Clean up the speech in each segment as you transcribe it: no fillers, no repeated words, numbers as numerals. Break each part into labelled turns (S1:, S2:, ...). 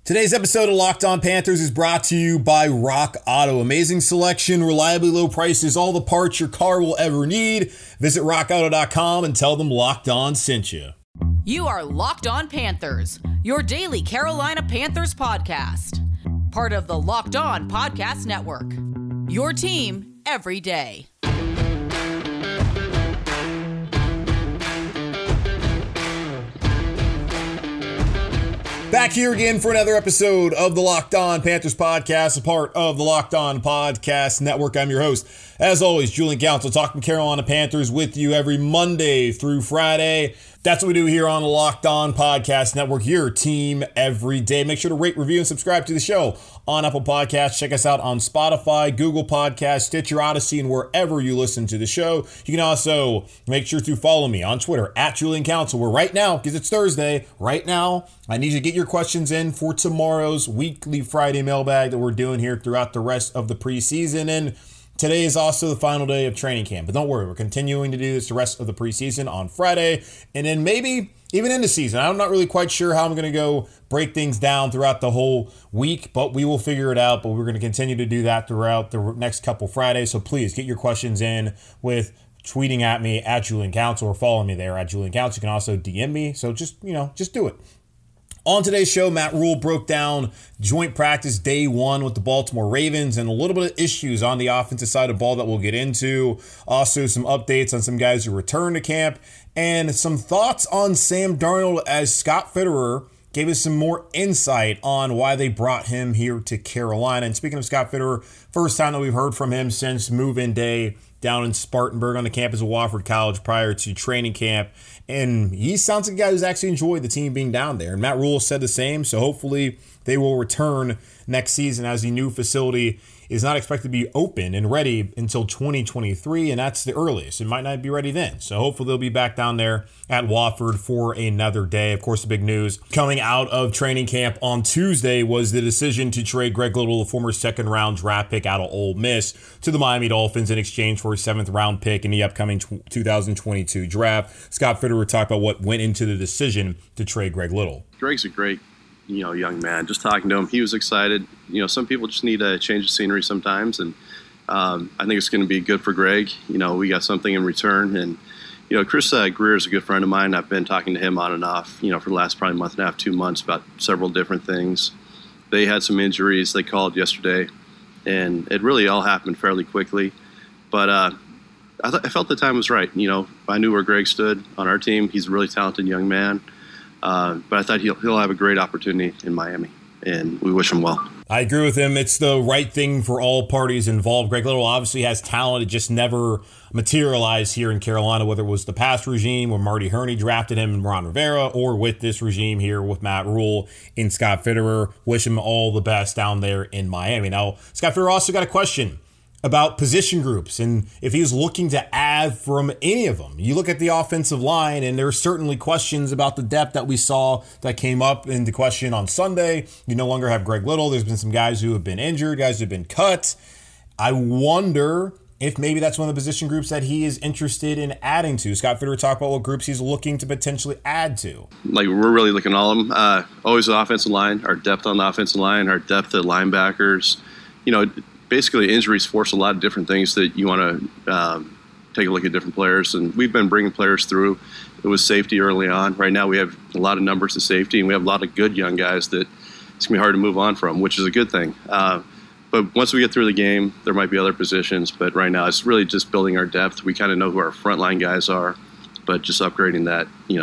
S1: Today's episode of Locked On Panthers is brought to you by Rock Auto. Amazing selection, reliably low prices, all the parts your car will ever need. Visit rockauto.com and tell them Locked On sent you.
S2: You are Locked On Panthers, your daily Carolina Panthers podcast. Part of the Locked On Podcast Network. Your team every day.
S1: Back here again for another episode of the Locked On Panthers podcast, a part of the Locked On Podcast Network. I'm your host, as always, Julian Council, talking Carolina Panthers with you every Monday through Friday. That's what we do here on the Locked On Podcast Network, your team every day. Make sure to rate, review, and subscribe to the show on Apple Podcasts. Check us out on Spotify, Google Podcasts, Stitcher, Odyssey, and wherever you listen to the show. You can also make sure to follow me on Twitter at Julian Council, where right now, because it's Thursday, right now, I need you to get your questions in for tomorrow's weekly Friday mailbag that we're doing here throughout the rest of the preseason. And today is also the final day of training camp. But don't worry, we're continuing to do this the rest of the preseason on Friday. And then maybe even in the season. I'm not really quite sure how I'm going to go break things down throughout the whole week, but we will figure it out. But we're going to continue to do that throughout the next couple Fridays. So please get your questions in with tweeting at me at Julian Council or follow me there at Julian Council. You can also DM me. So just do it. On today's show, Matt Rhule broke down joint practice day one with the Baltimore Ravens and a little bit of issues on the offensive side of the ball that we'll get into. Also, some updates on some guys who return to camp and some thoughts on Sam Darnold as Scott Fitterer gave us some more insight on why they brought him here to Carolina. And speaking of Scott Fitterer, first time that we've heard from him since move-in day down in Spartanburg on the campus of Wofford College prior to training camp. And he sounds like a guy who's actually enjoyed the team being down there. And Matt Rhule said the same, so hopefully they will return next season as the new facility is not expected to be open and ready until 2023, and that's the earliest. It might not be ready then. So hopefully they'll be back down there at Wofford for another day. Of course, the big news coming out of training camp on Tuesday was the decision to trade Greg Little, the former second-round draft pick out of Ole Miss, to the Miami Dolphins in exchange for a seventh-round pick in the upcoming 2022 draft. Scott Fitterer talked about what went into the decision to trade Greg Little.
S3: Greg's a great young man. Just talking to him, he was excited. Some people just need a change of scenery sometimes, and I think it's going to be good for Greg. We got something in return, and Chris Grier is a good friend of mine. I've been talking to him on and off, for the last probably month and a half, 2 months about several different things. They had some injuries. They called yesterday, and it really all happened fairly quickly. But I felt the time was right. I knew where Greg stood on our team. He's a really talented young man. But I thought he'll have a great opportunity in Miami, and we wish him well.
S1: I agree with him. It's the right thing for all parties involved. Greg Little obviously has talent. It just never materialized here in Carolina, whether it was the past regime where Marty Herney drafted him and Ron Rivera, or with this regime here with Matt Rhule and Scott Fitterer. Wish him all the best down there in Miami. Now, Scott Fitterer also got a question about position groups and if he's looking to add from any of them. You look at the offensive line, and there are certainly questions about the depth that we saw that came up in the question on Sunday. You no longer have Greg Little. There's been some guys who have been injured, guys who have been cut. I wonder if maybe that's one of the position groups that he is interested in adding to. Scott Fitterer talked about what groups he's looking to potentially add to.
S3: We're really looking at all of them. Always the offensive line, our depth on the offensive line, our depth at linebackers. Basically, injuries force a lot of different things that you want to take a look at different players. And we've been bringing players through. It was safety early on. Right now, we have a lot of numbers of safety, and we have a lot of good young guys that it's going to be hard to move on from, which is a good thing. But once we get through the game, there might be other positions. But right now, it's really just building our depth. We kind of know who our frontline guys are, but just upgrading that,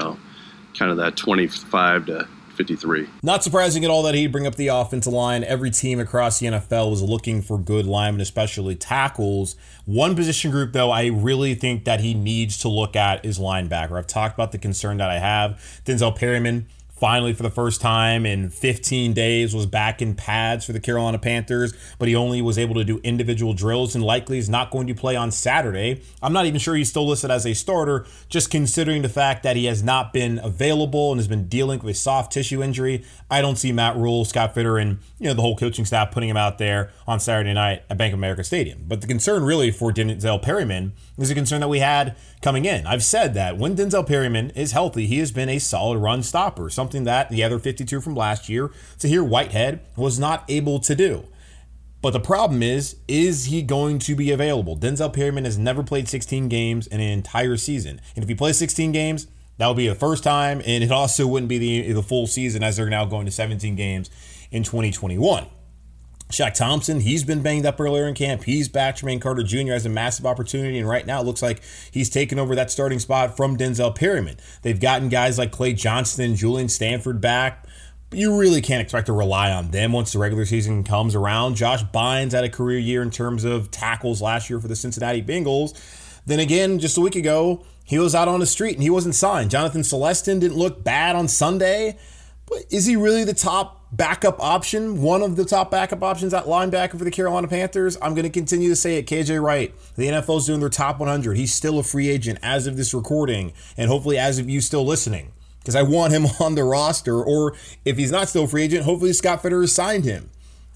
S3: kind of that 25 to 53.
S1: Not surprising at all that he'd bring up the offensive line. Every team across the NFL was looking for good linemen, especially tackles. One position group, though, I really think that he needs to look at is linebacker. I've talked about the concern that I have. Denzel Perryman finally, for the first time in 15 days, was back in pads for the Carolina Panthers, but he only was able to do individual drills and likely is not going to play on Saturday. I'm not even sure he's still listed as a starter, just considering the fact that he has not been available and has been dealing with a soft tissue injury. I don't see Matt Rhule, Scott Fitterer, and the whole coaching staff putting him out there on Saturday night at Bank of America Stadium. But the concern really for Denzel Perryman is a concern that we had coming in. I've said that when Denzel Perryman is healthy, he has been a solid run stopper, something that the other 52 from last year, Tahir Whitehead, was not able to do. But the problem is he going to be available? Denzel Perryman has never played 16 games in an entire season. And if he plays 16 games, that would be the first time, and it also wouldn't be the full season as they're now going to 17 games in 2021. Shaq Thompson, he's been banged up earlier in camp. He's back. Jermaine Carter Jr. has a massive opportunity, and right now it looks like he's taken over that starting spot from Denzel Perryman. They've gotten guys like Clay Johnston, Julian Stanford back. But you really can't expect to rely on them once the regular season comes around. Josh Bynes had a career year in terms of tackles last year for the Cincinnati Bengals. Then again, just a week ago, he was out on the street and he wasn't signed. Jonathan Celestin didn't look bad on Sunday, but is he really the top backup option? One of the top backup options at linebacker for the Carolina Panthers? I'm going to continue to say it. KJ Wright, the NFL's doing their top 100. He's still a free agent as of this recording, and hopefully as of you still listening, because I want him on the roster. Or if he's not still a free agent, hopefully Scott Fitterer signed him.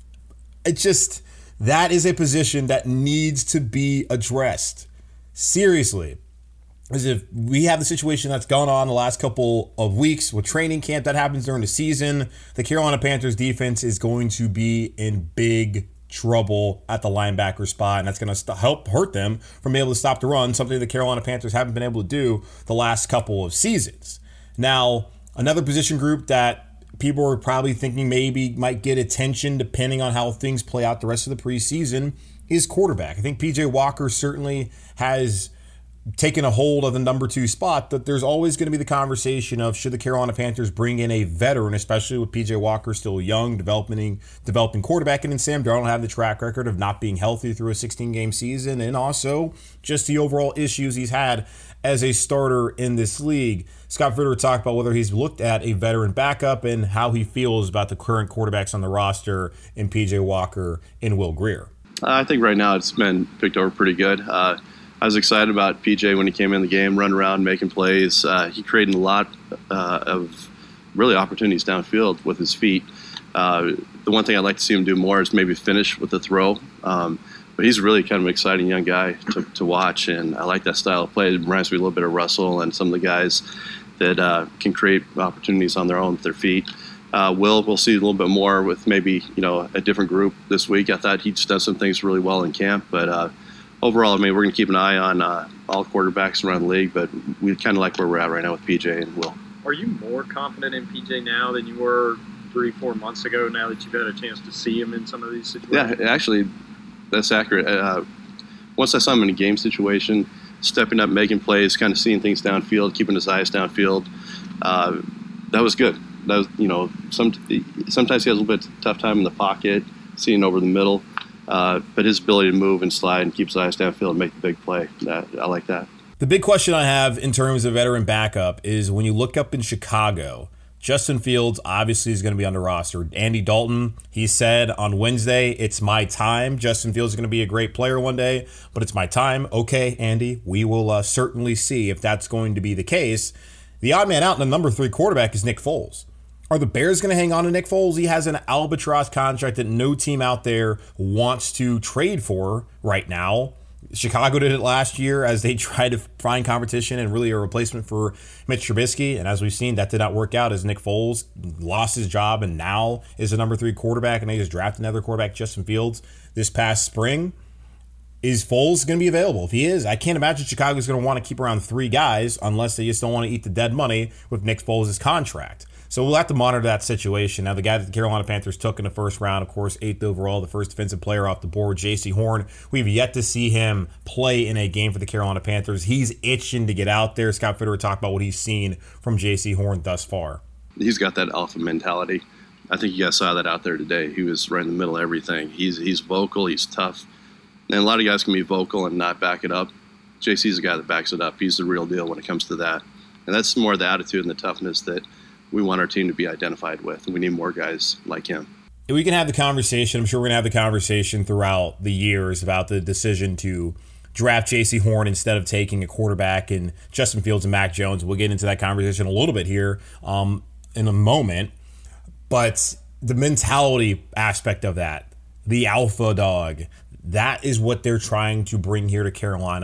S1: It's just, that is a position that needs to be addressed. Seriously. As if we have the situation that's gone on the last couple of weeks with training camp that happens during the season, the Carolina Panthers defense is going to be in big trouble at the linebacker spot, and that's going to help hurt them from being able to stop the run, something the Carolina Panthers haven't been able to do the last couple of seasons. Now, another position group that people are probably thinking maybe might get attention depending on how things play out the rest of the preseason is quarterback. I think PJ Walker certainly has taken a hold of the number 2 spot, but there's always going to be the conversation of should the Carolina Panthers bring in a veteran, especially with PJ Walker still young, developing quarterback, and then Sam Darnold have the track record of not being healthy through a 16-game season, and also just the overall issues he's had as a starter in this league. Scott Fitterer talked about whether he's looked at a veteran backup and how he feels about the current quarterbacks on the roster in PJ Walker and Will Grier.
S3: I think right now it's been picked over pretty good. I was excited about PJ when he came in the game, running around, making plays. He created a lot of really opportunities downfield with his feet. The one thing I'd like to see him do more is maybe finish with the throw. But he's really kind of an exciting young guy to watch, and I like that style of play. It reminds me a little bit of Russell and some of the guys that can create opportunities on their own with their feet. We'll see a little bit more with maybe a different group this week. I thought he just done some things really well in camp, but overall, I mean, we're going to keep an eye on all quarterbacks around the league, but we kind of like where we're at right now with PJ and Will.
S4: Are you more confident in PJ now than you were 3-4 months ago, now that you've had a chance to see him in some of these situations?
S3: Yeah, actually, that's accurate. Once I saw him in a game situation, stepping up, making plays, kind of seeing things downfield, keeping his eyes downfield, that was good. That was, sometimes he has a little bit tough time in the pocket, seeing over the middle. But his ability to move and slide and keep his eyes downfield and make the big play, I like that.
S1: The big question I have in terms of veteran backup is when you look up in Chicago, Justin Fields obviously is going to be on the roster. Andy Dalton, he said on Wednesday, it's my time. Justin Fields is going to be a great player one day, but it's my time. Okay, Andy, we will certainly see if that's going to be the case. The odd man out in the number 3 quarterback is Nick Foles. Are the Bears going to hang on to Nick Foles? He has an albatross contract that no team out there wants to trade for right now. Chicago did it last year as they tried to find competition and really a replacement for Mitch Trubisky. And as we've seen, that did not work out as Nick Foles lost his job and now is the number 3 quarterback, and they just drafted another quarterback, Justin Fields, this past spring. Is Foles going to be available? If he is, I can't imagine Chicago's going to want to keep around 3 guys unless they just don't want to eat the dead money with Nick Foles' contract. So we'll have to monitor that situation. Now, the guy that the Carolina Panthers took in the first round, of course, 8th overall, the first defensive player off the board, J.C. Horn. We've yet to see him play in a game for the Carolina Panthers. He's itching to get out there. Scott Fitterer talked about what he's seen from J.C. Horn thus far.
S3: He's got that alpha mentality. I think you guys saw that out there today. He was right in the middle of everything. He's vocal. He's tough. And a lot of guys can be vocal and not back it up. J.C.'s the guy that backs it up. He's the real deal when it comes to that. And that's more the attitude and the toughness that we want our team to be identified with, and we need more guys like him.
S1: We can have the conversation. I'm sure we're going to have the conversation throughout the years about the decision to draft J.C. Horn instead of taking a quarterback in Justin Fields and Mac Jones. We'll get into that conversation a little bit here in a moment. But the mentality aspect of that, the alpha dog, that is what they're trying to bring here to Carolina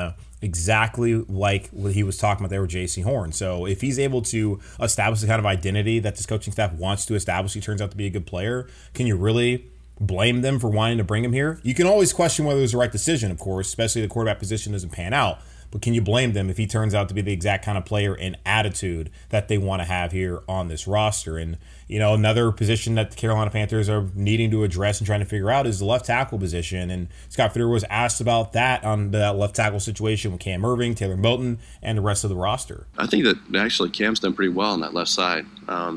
S1: exactly like what he was talking about there with J.C. Horn. So if he's able to establish the kind of identity that this coaching staff wants to establish, he turns out to be a good player, can you really blame them for wanting to bring him here? You can always question whether it was the right decision, of course, especially if the quarterback position doesn't pan out. But can you blame them if he turns out to be the exact kind of player and attitude that they want to have here on this roster? And, another position that the Carolina Panthers are needing to address and trying to figure out is the left tackle position. And Scott Fitterer was asked about that on that left tackle situation with Cam Irving, Taylor Moton, and the rest of the roster.
S3: I think that actually Cam's done pretty well on that left side.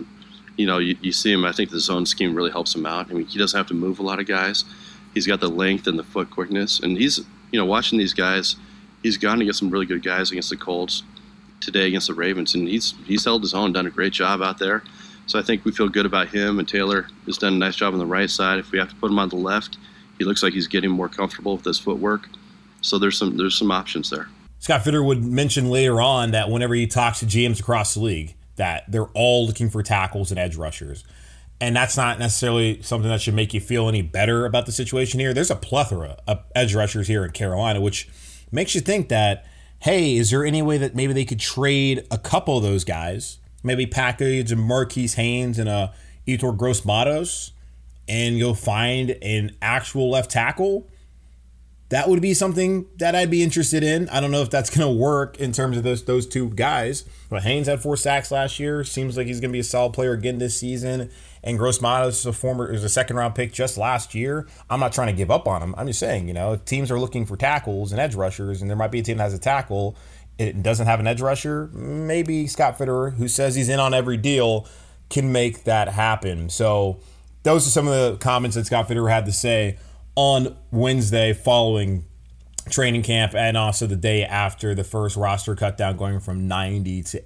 S3: You see him, I think the zone scheme really helps him out. I mean, he doesn't have to move a lot of guys. He's got the length and the foot quickness. And he's, watching these guys, he's gone against some really good guys against the Colts today against the Ravens, and he's held his own, done a great job out there. So I think we feel good about him, and Taylor has done a nice job on the right side. If we have to put him on the left, he looks like he's getting more comfortable with his footwork. So there's some options there.
S1: Scott Fitterer would mention later on that whenever he talks to GMs across the league, that they're all looking for tackles and edge rushers. And that's not necessarily something that should make you feel any better about the situation here. There's a plethora of edge rushers here in Carolina, which makes you think that, hey, is there any way that maybe they could trade a couple of those guys, maybe package a Marquise Haynes and a Yetur Gross-Matos, and you'll find an actual left tackle? That would be something that I'd be interested in. I don't know if that's going to work in terms of those two guys. But Haynes had 4 sacks last year. Seems like he's going to be a solid player again this season. And Gross-Matos is a second-round pick just last year. I'm not trying to give up on him. I'm just saying, if teams are looking for tackles and edge rushers, and there might be a team that has a tackle, it doesn't have an edge rusher, maybe Scott Fitterer, who says he's in on every deal, can make that happen. So those are some of the comments that Scott Fitterer had to say on Wednesday following training camp, and also the day after the first roster cut down, going from 90 to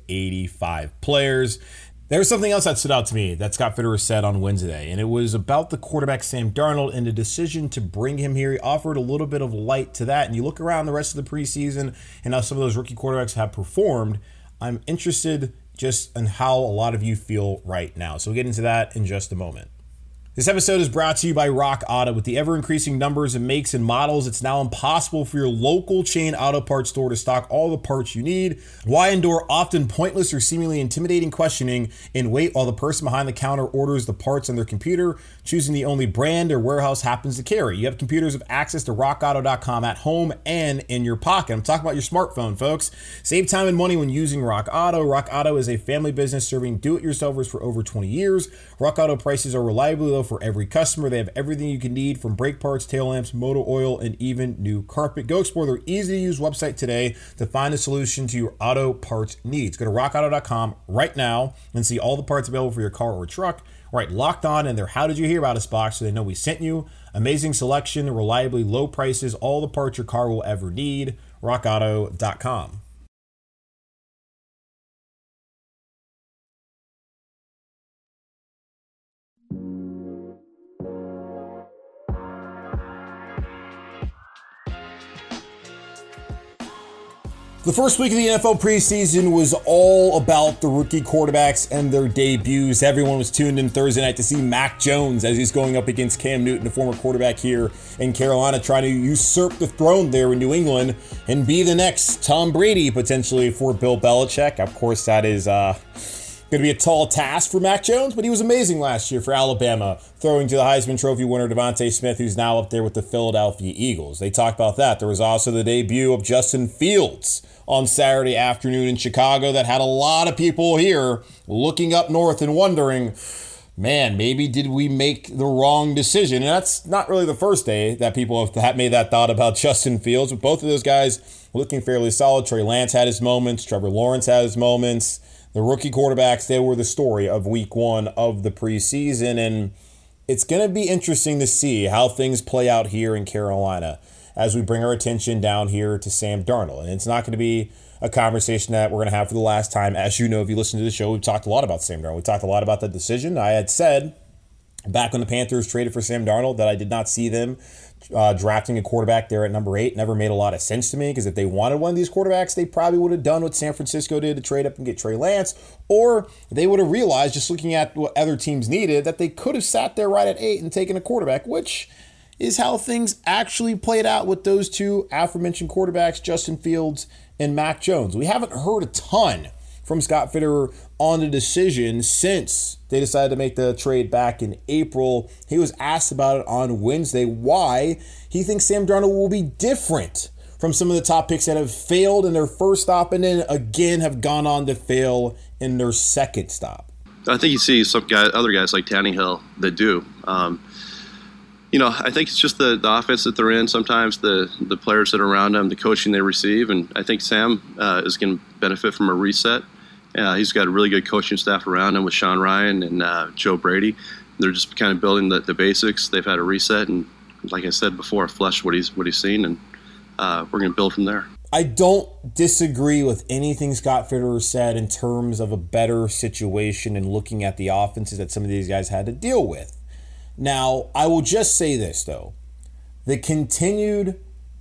S1: 85 players. There was something else that stood out to me that Scott Fitterer said on Wednesday, and it was about the quarterback Sam Darnold and the decision to bring him here. He offered a little bit of light to that, and you look around the rest of the preseason and how some of those rookie quarterbacks have performed. I'm interested just in how a lot of you feel right now. So we'll get into that in just a moment. This episode is brought to you by Rock Auto. With the ever-increasing numbers of makes and models, it's now impossible for your local chain auto parts store to stock all the parts you need. Why endure often pointless or seemingly intimidating questioning and wait while the person behind the counter orders the parts on their computer, choosing the only brand their warehouse happens to carry? You have computers with access to rockauto.com at home and in your pocket. I'm talking about your smartphone, folks. Save time and money when using Rock Auto. Rock Auto is a family business serving do-it-yourselfers for over 20 years. Rock Auto prices are reliably low for every customer. They have everything you can need, from brake parts, tail lamps, motor oil, and even new carpet. Go explore their easy-to-use website today to find a solution to your auto parts needs. Go to rockauto.com right now and see all the parts available for your car or truck. Right, Locked On in their How Did You Hear About Us box, so they know we sent you. Amazing selection, reliably low prices, all the parts your car will ever need. rockauto.com. The first week of the NFL preseason was all about the rookie quarterbacks and their debuts. Everyone was tuned in Thursday night to see Mac Jones as he's going up against Cam Newton, the former quarterback here in Carolina, trying to usurp the throne there in New England and be the next Tom Brady, potentially, for Bill Belichick. Of course, that is going to be a tall task for Mac Jones, but he was amazing last year for Alabama, throwing to the Heisman Trophy winner Devontae Smith, who's now up there with the Philadelphia Eagles. They talked about that. There was also the debut of Justin Fields on Saturday afternoon in Chicago that had a lot of people here looking up north and wondering, man, maybe did we make the wrong decision? And that's not really the first day that people have made that thought about Justin Fields, but both of those guys looking fairly solid. Trey Lance had his moments. Trevor Lawrence had his moments. The rookie quarterbacks, they were the story of week one of the preseason, and it's going to be interesting to see how things play out here in Carolina as we bring our attention down here to Sam Darnold. And it's not going to be a conversation that we're going to have for the last time. As you know, if you listen to the show, we've talked a lot about Sam Darnold. We talked a lot about that decision. I had said back when the Panthers traded for Sam Darnold that I did not see them drafting a quarterback there at number 8. Never made a lot of sense to me, because if they wanted one of these quarterbacks, they probably would have done what San Francisco did to trade up and get Trey Lance, or they would have realized, just looking at what other teams needed, that they could have sat there right at 8 and taken a quarterback, which is how things actually played out with those two aforementioned quarterbacks, Justin Fields and Mac Jones. We haven't heard a ton from Scott Fitterer on the decision since they decided to make the trade back in April. He was asked about it on Wednesday, why he thinks Sam Darnold will be different from some of the top picks that have failed in their first stop and then again have gone on to fail in their second stop.
S3: I think you see other guys like Tannehill that do. I think it's just the offense that they're in, sometimes the players that are around them, the coaching they receive. And I think Sam is going to benefit from a reset. He's got a really good coaching staff around him with Sean Ryan and Joe Brady. They're just kind of building the basics. They've had a reset. And like I said before, flesh what he's seen. And we're going to build from there.
S1: I don't disagree with anything Scott Fitterer said in terms of a better situation and looking at the offenses that some of these guys had to deal with. Now, I will just say this, though. The continued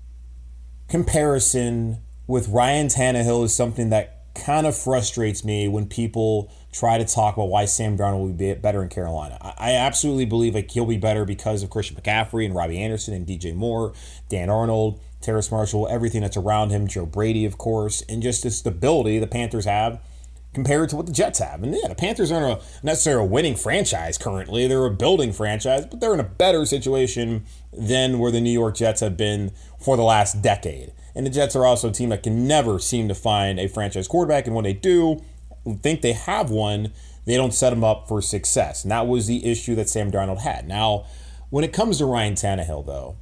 S1: comparison with Ryan Tannehill is something that kind of frustrates me when people try to talk about why Sam Darnold will be better in Carolina. I absolutely believe he'll be better because of Christian McCaffrey and Robbie Anderson and DJ Moore, Dan Arnold, Terrace Marshall, everything that's around him, Joe Brady, of course, and just the stability the Panthers have compared to what the Jets have. And yeah, the Panthers aren't necessarily a winning franchise currently. They're a building franchise, but they're in a better situation than where the New York Jets have been for the last decade. And the Jets are also a team that can never seem to find a franchise quarterback, and when they do think they have one, they don't set them up for success. And that was the issue that Sam Darnold had. Now, when it comes to Ryan Tannehill, though,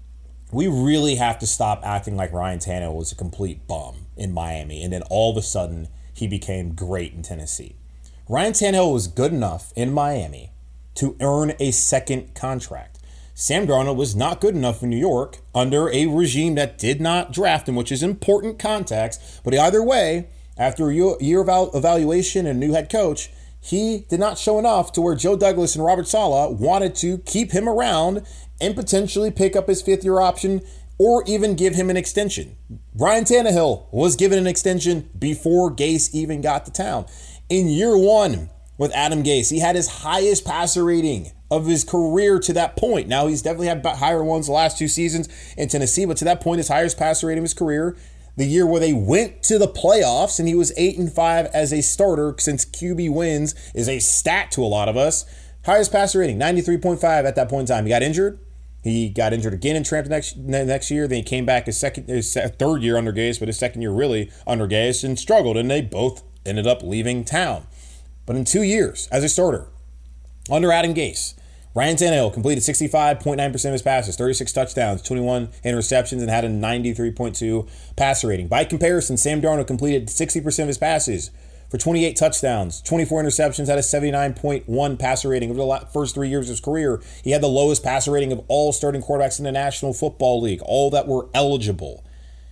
S1: we really have to stop acting like Ryan Tannehill was a complete bum in Miami, and then all of a sudden he became great in Tennessee. Ryan Tannehill was good enough in Miami to earn a second contract. Sam Darnold was not good enough in New York under a regime that did not draft him, which is important context. But either way, after a year of evaluation and a new head coach, he did not show enough to where Joe Douglas and Robert Saleh wanted to keep him around and potentially pick up his fifth-year option or even give him an extension. Ryan Tannehill was given an extension before Gase even got to town. In year one with Adam Gase, he had his highest passer rating of his career to that point. Now, he's definitely had higher ones the last 2 seasons in Tennessee, but to that point, his highest passer rating of his career, the year where they went to the playoffs and he was 8-5 as a starter, since QB wins is a stat to a lot of us. Highest passer rating, 93.5 at that point in time. He got injured. He got injured again in Tramp next year. Then he came back his third year under Gase, but his second year really under Gase, and struggled, and they both ended up leaving town. But in 2 years as a starter under Adam Gase, Ryan Tannehill completed 65.9% of his passes, 36 touchdowns, 21 interceptions, and had a 93.2 passer rating. By comparison, Sam Darnold completed 60% of his passes for 28 touchdowns, 24 interceptions, had a 79.1 passer rating. Over the first 3 years of his career, he had the lowest passer rating of all starting quarterbacks in the National Football League, all that were eligible.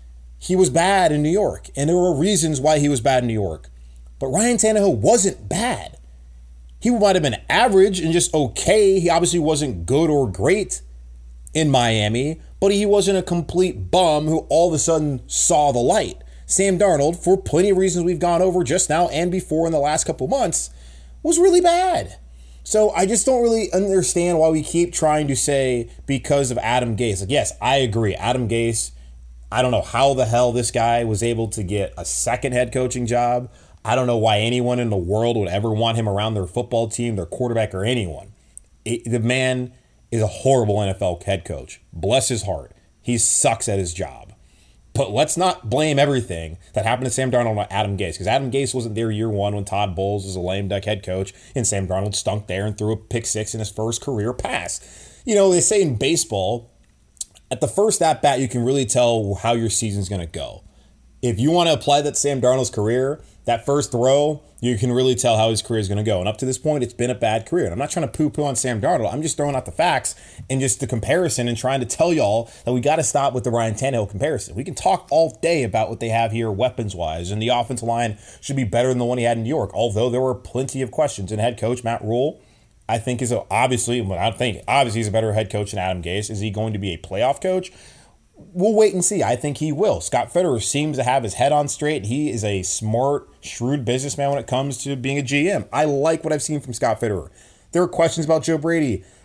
S1: He was bad in New York, and there were reasons why he was bad in New York. But Ryan Tannehill wasn't bad. He might have been average and just okay. He obviously wasn't good or great in Miami, but he wasn't a complete bum who all of a sudden saw the light. Sam Darnold, for plenty of reasons we've gone over just now and before in the last couple months, was really bad. So I just don't really understand why we keep trying to say because of Adam Gase. Like, yes, I agree. Adam Gase, I don't know how the hell this guy was able to get a second head coaching job. I don't know why anyone in the world would ever want him around their football team, their quarterback, or anyone. The man is a horrible NFL head coach. Bless his heart. He sucks at his job. But let's not blame everything that happened to Sam Darnold on Adam Gase, because Adam Gase wasn't there year one when Todd Bowles was a lame duck head coach and Sam Darnold stunk there and threw a pick six in his first career pass. You know, they say in baseball, at the first at-bat, you can really tell how your season's going to go. If you want to apply that to Sam Darnold's career, that first throw, you can really tell how his career is going to go. And up to this point, it's been a bad career. And I'm not trying to poo-poo on Sam Darnold. I'm just throwing out the facts and just the comparison and trying to tell y'all that we got to stop with the Ryan Tannehill comparison. We can talk all day about what they have here weapons-wise, and the offensive line should be better than the one he had in New York, although there were plenty of questions. And head coach Matt Rule, I think, obviously he's a better head coach than Adam Gase. Is he going to be a playoff coach? We'll wait and see. I think he will. Scott Fitterer seems to have his head on straight. He is a smart, shrewd businessman when it comes to being a GM. I like what I've seen from Scott Fitterer. There are questions about Joe Brady.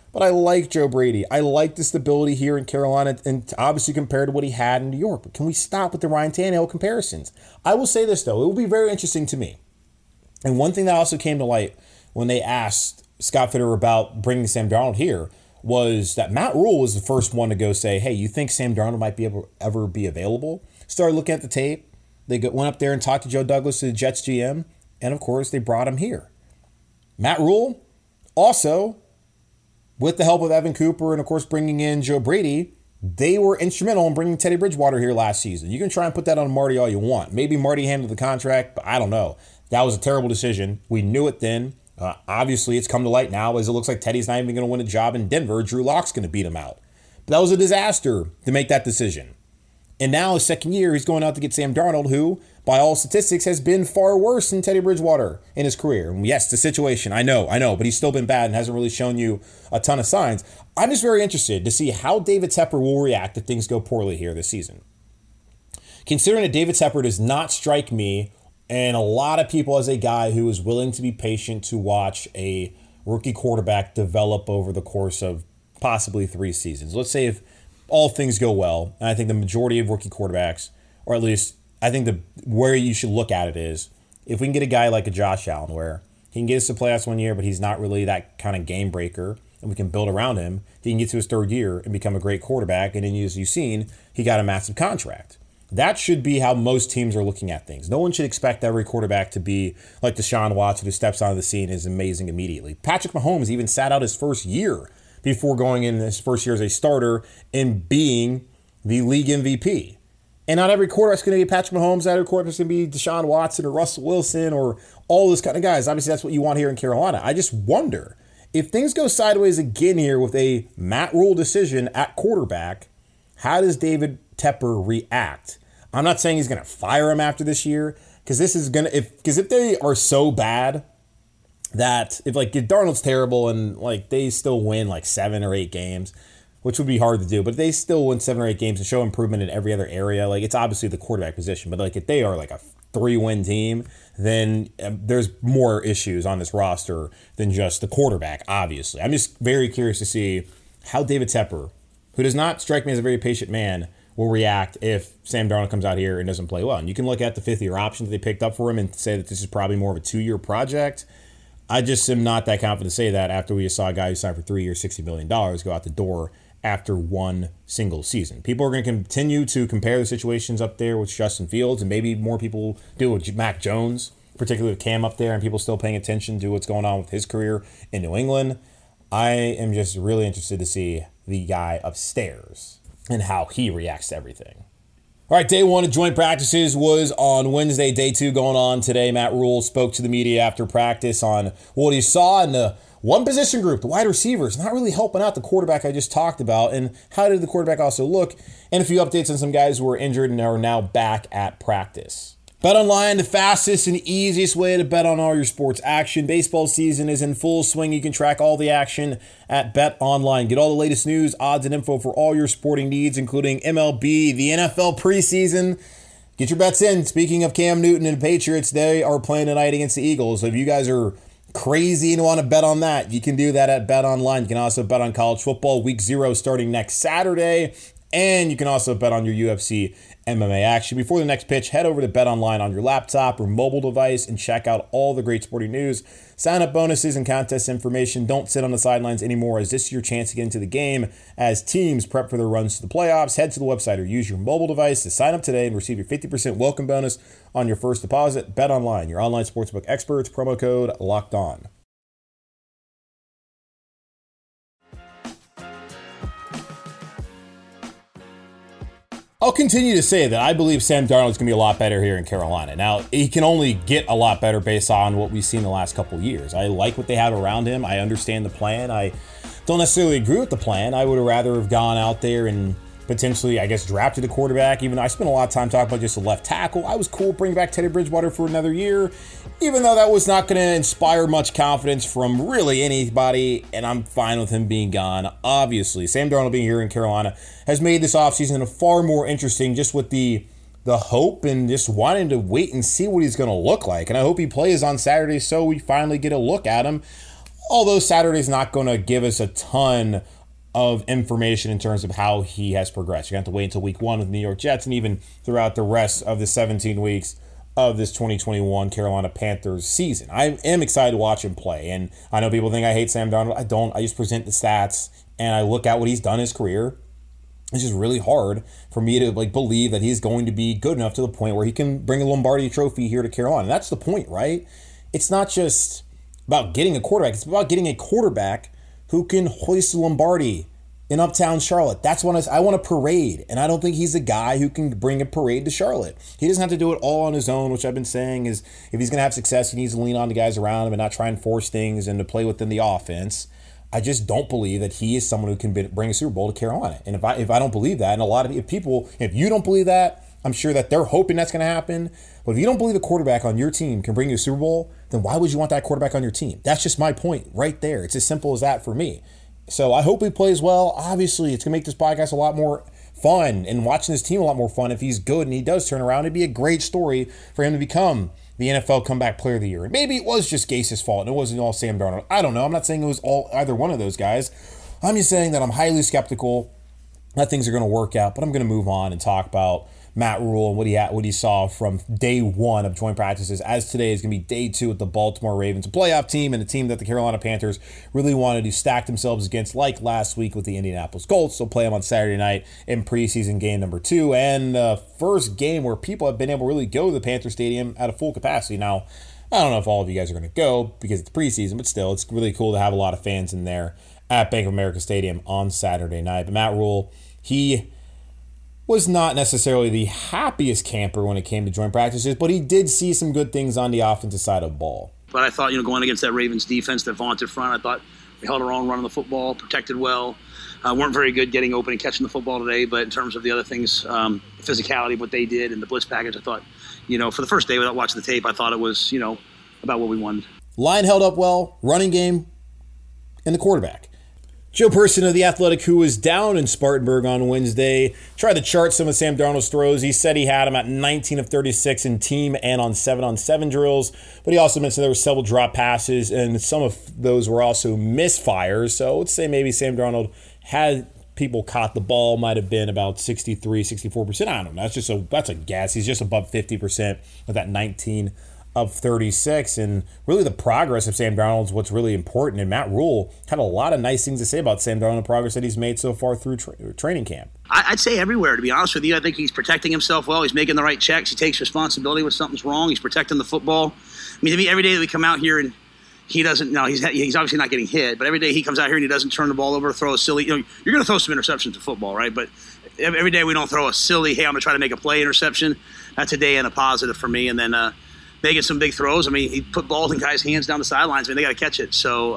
S1: But I like Joe Brady. I like the stability here in Carolina, and obviously compared to what he had in New York. But can we stop with the Ryan Tannehill comparisons? I will say this, though. It will be very interesting to me. And one thing that also came to light when they asked Scott Fitterer about bringing Sam Darnold here was that Matt Rule was the first one to go say, hey, you think Sam Darnold might be ever be available? Started looking at the tape. They went up there and talked to Joe Douglas, the Jets GM, and of course, they brought him here. Matt Rule also, with the help of Evan Cooper and, of course, bringing in Joe Brady, they were instrumental in bringing Teddy Bridgewater here last season. You can try and put that on Marty all you want. Maybe Marty handled the contract, but I don't know. That was a terrible decision. We knew it then. Obviously, it's come to light now as it looks like Teddy's not even going to win a job in Denver. Drew Lock's going to beat him out. But that was a disaster to make that decision. And now, his second year, he's going out to get Sam Darnold, who, by all statistics, has been far worse than Teddy Bridgewater in his career. And yes, the situation, I know, but he's still been bad and hasn't really shown you a ton of signs. I'm just very interested to see how David Tepper will react if things go poorly here this season. Considering that David Tepper does not strike me and a lot of people as a guy who is willing to be patient to watch a rookie quarterback develop over the course of possibly 3 seasons. Let's say if all things go well, and I think the majority of rookie quarterbacks, or at least I think where you should look at it is, if we can get a guy like a Josh Allen where he can get us to playoffs 1 year, but he's not really that kind of game breaker, and we can build around him, he can get to his 3rd year and become a great quarterback, and then as you've seen, he got a massive contract. That should be how most teams are looking at things. No one should expect every quarterback to be like Deshaun Watson, who steps onto the scene and is amazing immediately. Patrick Mahomes even sat out his first year before going in his first year as a starter and being the league MVP. And not every quarterback's going to be Patrick Mahomes. Not every quarterback's going to be Deshaun Watson or Russell Wilson or all those kind of guys. Obviously, that's what you want here in Carolina. I just wonder if things go sideways again here with a Matt Rule decision at quarterback, how does David Tepper react? I'm not saying he's going to fire him after this year, because this is going to, if they are so bad that if Darnold's terrible and they still win 7 or 8 games, which would be hard to do, but if they still win 7 or 8 games and show improvement in every other area, it's obviously the quarterback position, but if they are a 3-win team, then there's more issues on this roster than just the quarterback, obviously. I'm just very curious to see how David Tepper, who does not strike me as a very patient man, will react if Sam Darnold comes out here and doesn't play well. And you can look at the 5th-year options they picked up for him and say that this is probably more of a 2-year project. I just am not that confident to say that after we saw a guy who signed for 3 years, $60 million go out the door after 1 single season. People are going to continue to compare the situations up there with Justin Fields, and maybe more people do with Mac Jones, particularly with Cam up there, and people still paying attention to what's going on with his career in New England. I am just really interested to see the guy upstairs and how he reacts to everything. All right, day 1 of joint practices was on Wednesday. Day 2 going on today. Matt Rule spoke to the media after practice on what he saw in the one position group, the wide receivers, not really helping out the quarterback I just talked about. And how did the quarterback also look? And a few updates on some guys who were injured and are now back at practice. BetOnline, the fastest and easiest way to bet on all your sports action. Baseball season is in full swing. You can track all the action at BetOnline. Get all the latest news, odds, and info for all your sporting needs, including MLB, the NFL preseason. Get your bets in. Speaking of Cam Newton and the Patriots, they are playing tonight against the Eagles. So if you guys are crazy and want to bet on that, you can do that at BetOnline. You can also bet on college football week 0 starting next Saturday. And you can also bet on your UFC MMA action. Before the next pitch, head over to BetOnline on your laptop or mobile device and check out all the great sporting news, sign-up bonuses, and contest information. Don't sit on the sidelines anymore, as this is your chance to get into the game as teams prep for their runs to the playoffs. Head to the website or use your mobile device to sign up today and receive your 50% welcome bonus on your first deposit. BetOnline, your online sportsbook experts. Promo code LOCKEDON. I'll continue to say that I believe Sam Darnold is going to be a lot better here in Carolina. Now, he can only get a lot better based on what we've seen the last couple of years. I like what they have around him. I understand the plan. I don't necessarily agree with the plan. I would have rather have gone out there and potentially, drafted a quarterback. Even though I spent a lot of time talking about just a left tackle. I was cool bringing back Teddy Bridgewater for another year, even though that was not going to inspire much confidence from really anybody, and I'm fine with him being gone. Obviously, Sam Darnold being here in Carolina has made this offseason far more interesting, just with the hope and just wanting to wait and see what he's going to look like. And I hope he plays on Saturday so we finally get a look at him. although Saturday's not going to give us a ton of information in terms of how he has progressed. You're going to have to wait until week 1 with the New York Jets and even throughout the rest of the 17 weeks of this 2021 Carolina Panthers season. I am excited to watch him play, and I know people think I hate Sam Darnold. I don't. I just present the stats, and I look at what he's done in his career. It's just really hard for me to believe that he's going to be good enough to the point where he can bring a Lombardi trophy here to Carolina. And that's the point, right? It's not just about getting a quarterback. It's about getting a quarterback who can hoist a Lombardi in Uptown Charlotte. That's what I want a parade. And I don't think he's a guy who can bring a parade to Charlotte. He doesn't have to do it all on his own, which I've been saying is if he's going to have success, he needs to lean on the guys around him and not try and force things and to play within the offense. I just don't believe that he is someone who can bring a Super Bowl to Carolina. And if I don't believe that, and a lot of people, if you don't believe that, I'm sure that they're hoping that's going to happen. But if you don't believe a quarterback on your team can bring you a Super Bowl, then why would you want that quarterback on your team? That's just my point right there. It's as simple as that for me. So I hope he plays well. Obviously, it's going to make this podcast a lot more fun and watching his team a lot more fun if he's good and he does turn around. It'd be a great story for him to become the NFL Comeback Player of the Year. And maybe it was just Gase's fault and it wasn't all Sam Darnold. I don't know. I'm not saying it was all either one of those guys. I'm just saying that I'm highly skeptical that things are going to work out. But I'm going to move on and talk about Matt Rhule and what he saw from day 1 of joint practices, as today is going to be day 2 with the Baltimore Ravens, a playoff team and a team that the Carolina Panthers really wanted to stack themselves against, like last week with the Indianapolis Colts. They'll play them on Saturday night in preseason game number 2 and the first game where people have been able to really go to the Panther Stadium at a full capacity. Now, I don't know if all of you guys are going to go because it's preseason, but still, it's really cool to have a lot of fans in there at Bank of America Stadium on Saturday night. But Matt Rhule, he was not necessarily the happiest camper when it came to joint practices, but he did see some good things on the offensive side of the ball.
S5: But I thought, going against that Ravens defense, that vaunted front, I thought we held our own, running the football, protected well. Weren't very good getting open and catching the football today, but in terms of the other things, physicality, what they did, and the blitz package, I thought, for the first day without watching the tape, I thought it was, about what we wanted.
S1: Line held up well, running game, and the quarterback. Joe Person of The Athletic, who was down in Spartanburg on Wednesday, tried to chart some of Sam Darnold's throws. He said he had him at 19 of 36 in team and on 7-on-7 drills, but he also mentioned there were several drop passes, and some of those were also misfires. So let's say maybe Sam Darnold had people caught the ball, might have been about 63, 64%. I don't know. That's a guess. He's just above 50% with that 19 of 36, and really the progress of Sam Darnold is what's really important. And Matt Rhule had a lot of nice things to say about Sam Darnold and the progress that he's made so far through training camp.
S5: I'd say everywhere, to be honest with you. I think he's protecting himself well. He's making the right checks. He takes responsibility when something's wrong. He's protecting the football. I mean, to me, every day that we come out here and he doesn't, he's obviously not getting hit, but every day he comes out here and he doesn't turn the ball over, throw a silly, you're going to throw some interceptions in football, right? But every day we don't throw a silly, hey, I'm going to try to make a play interception. That's a day and a positive for me. And then, making some big throws. I mean, he put balls in guys' hands down the sidelines. I mean, they got to catch it. So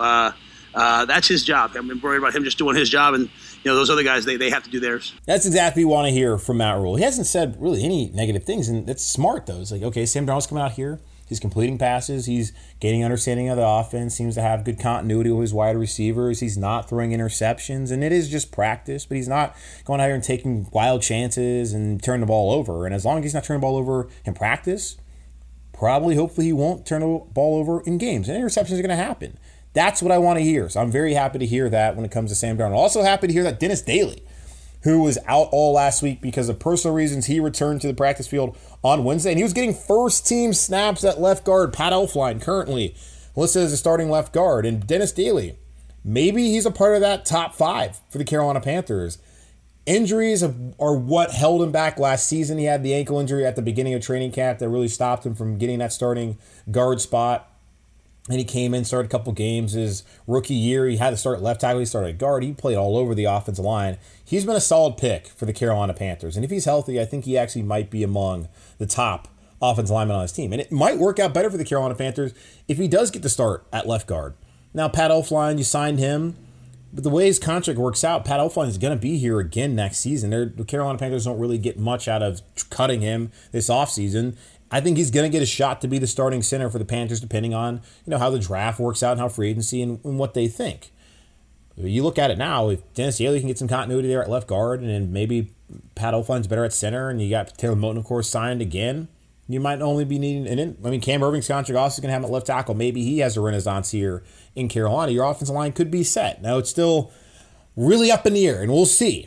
S5: that's his job. I'm worried about him just doing his job, and those other guys, they have to do theirs.
S1: That's exactly what we want to hear from Matt Rhule. He hasn't said really any negative things, and that's smart though. It's like, okay, Sam Darnold's coming out here. He's completing passes. He's gaining understanding of the offense. Seems to have good continuity with his wide receivers. He's not throwing interceptions, and it is just practice. But he's not going out here and taking wild chances and turning the ball over. And as long as he's not turning the ball over in practice, hopefully he won't turn the ball over in games. And interceptions are going to happen. That's what I want to hear. So I'm very happy to hear that when it comes to Sam Darnold. Also happy to hear that Dennis Daly, who was out all last week because of personal reasons, he returned to the practice field on Wednesday. And he was getting first-team snaps at left guard. Pat Elflein currently listed as a starting left guard. And Dennis Daly, maybe he's a part of that top 5 for the Carolina Panthers. Injuries are what held him back last season. He had the ankle injury at the beginning of training camp that really stopped him from getting that starting guard spot. And he came in, started a couple games. His rookie year, he had to start left tackle. He started at guard. He played all over the offensive line. He's been a solid pick for the Carolina Panthers. And if he's healthy, I think he actually might be among the top offensive linemen on his team. And it might work out better for the Carolina Panthers if he does get to start at left guard. Now, Pat Elflein, you signed him. But the way his contract works out, Pat Elflein is going to be here again next season. The Carolina Panthers don't really get much out of cutting him this offseason. I think he's going to get a shot to be the starting center for the Panthers, depending on how the draft works out and how free agency and what they think. You look at it now, if Dennis Daly can get some continuity there at left guard, and then maybe Pat Elflein's better at center, and you got Taylor Moton, of course, signed again, you might only be needing Cam Irving's contract also is going to have him at left tackle. Maybe he has a renaissance here in Carolina. Your offensive line could be set. Now, it's still really up in the air, and we'll see.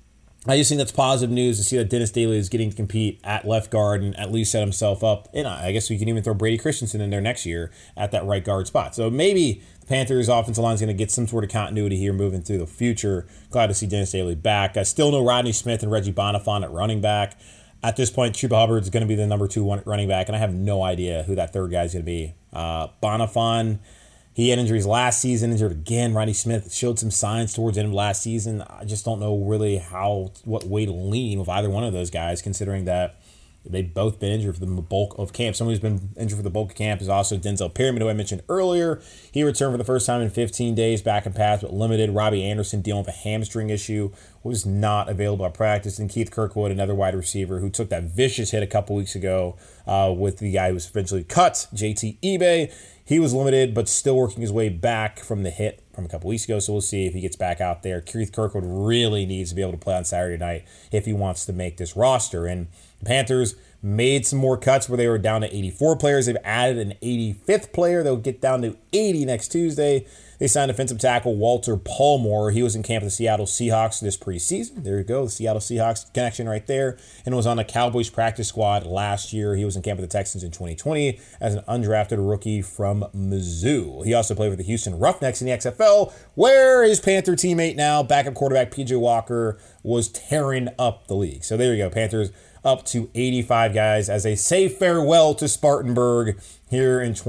S1: I just think that's positive news to see that Dennis Daly is getting to compete at left guard and at least set himself up. And I guess we can even throw Brady Christensen in there next year at that right guard spot. So maybe the Panthers' offensive line is going to get some sort of continuity here moving through the future. Glad to see Dennis Daly back. I still know Rodney Smith and Reggie Bonifant at running back. At this point, Chuba Hubbard is going to be the number 2 running back, and I have no idea who that third guy is going to be. Bonifant, he had injuries last season, injured again. Rodney Smith showed some signs towards the end of last season. I just don't know really what way to lean with either one of those guys, considering that they've both been injured for the bulk of camp. Someone who's been injured for the bulk of camp is also Denzel Perryman, who I mentioned earlier. He returned for the first time in 15 days, back in pass, but limited. Robbie Anderson dealing with a hamstring issue, was not available at practice. And Keith Kirkwood, another wide receiver, who took that vicious hit a couple weeks ago with the guy who was eventually cut, JT eBay. He was limited, but still working his way back from the hit from a couple weeks ago, so we'll see if he gets back out there. Keith Kirkwood really needs to be able to play on Saturday night if he wants to make this roster. And the Panthers made some more cuts where they were down to 84 players. They've added an 85th player. They'll get down to 80 next Tuesday. They signed defensive tackle Walter Palmore. He was in camp with the Seattle Seahawks this preseason. There you go, the Seattle Seahawks connection right there. And was on the Cowboys practice squad last year. He was in camp with the Texans in 2020 as an undrafted rookie from Mizzou. He also played with the Houston Roughnecks in the XFL, where his Panther teammate now, backup quarterback PJ Walker, was tearing up the league. So there you go, Panthers up to 85 guys as they say farewell to Spartanburg here in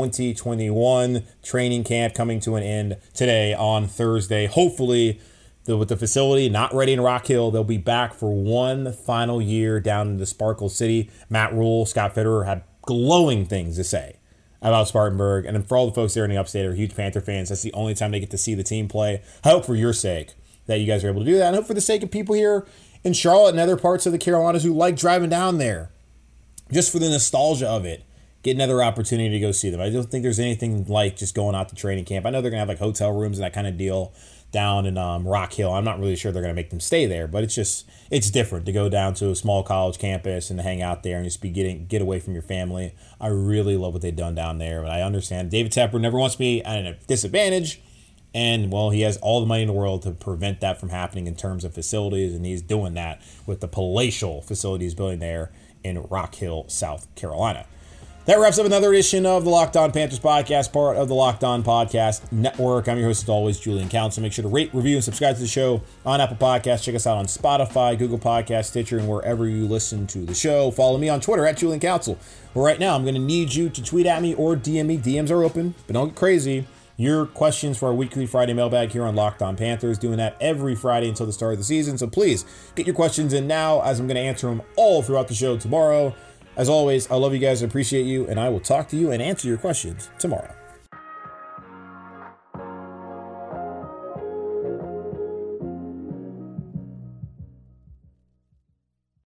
S1: 2021. Training camp coming to an end today on Thursday. Hopefully, with the facility not ready in Rock Hill, they'll be back for one final year down in the Sparkle City. Matt Rule, Scott Fitterer had glowing things to say about Spartanburg. And then for all the folks there in the upstate are huge Panther fans, that's the only time they get to see the team play. I hope for your sake that you guys are able to do that. And I hope for the sake of people here in Charlotte and other parts of the Carolinas who like driving down there, just for the nostalgia of it, get another opportunity to go see them. I don't think there's anything like just going out to training camp. I know they're going to have like hotel rooms and that kind of deal down in Rock Hill. I'm not really sure they're going to make them stay there, but it's different to go down to a small college campus and to hang out there and just get away from your family. I really love what they've done down there, but I understand David Tepper never wants me at a disadvantage. And, well, he has all the money in the world to prevent that from happening in terms of facilities, and he's doing that with the palatial facilities building there in Rock Hill, South Carolina. That wraps up another edition of the Locked On Panthers podcast, part of the Locked On Podcast Network. I'm your host, as always, Julian Council. Make sure to rate, review, and subscribe to the show on Apple Podcasts. Check us out on Spotify, Google Podcasts, Stitcher, and wherever you listen to the show. Follow me on Twitter at Julian Council. Well, right now, I'm going to need you to tweet at me or DM me. DMs are open, but don't get crazy. Your questions for our weekly Friday mailbag here on Locked On Panthers. Doing that every Friday until the start of the season. So please get your questions in now, as I'm going to answer them all throughout the show tomorrow. As always, I love you guys. I appreciate you. And I will talk to you and answer your questions tomorrow.